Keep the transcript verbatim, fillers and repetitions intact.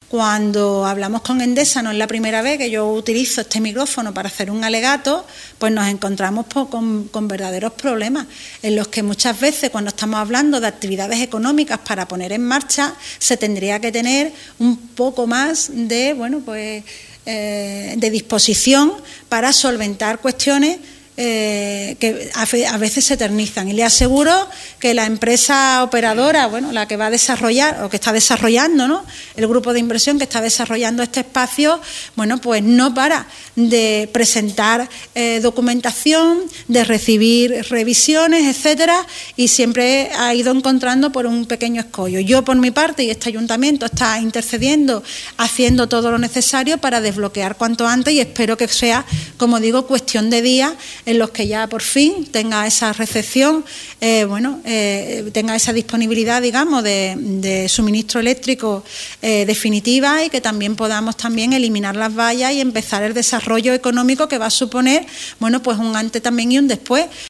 cuando hablamos con Endesa, no es la primera vez que yo utilizo este micrófono para hacer un alegato, pues nos encontramos con, con verdaderos problemas, en los que muchas veces cuando estamos hablando de actividades económicas para poner en marcha, se tendría que tener un poco más de, bueno, pues, eh, de disposición para solventar cuestiones Eh, que a veces se eternizan, y le aseguro que la empresa operadora, bueno, la que va a desarrollar o que está desarrollando, ¿no?, el grupo de inversión que está desarrollando este espacio, bueno, pues no para de presentar eh, documentación, de recibir revisiones, etcétera, y siempre ha ido encontrando por un pequeño escollo. Yo, por mi parte, y este ayuntamiento está intercediendo, haciendo todo lo necesario para desbloquear cuanto antes, y espero que sea, como digo, cuestión de días en los que ya por fin tenga esa recepción, eh, bueno, eh, tenga esa disponibilidad, digamos, de, de suministro eléctrico eh, definitiva, y que también podamos también eliminar las vallas y empezar el desarrollo económico que va a suponer, bueno, pues un antes también y un después.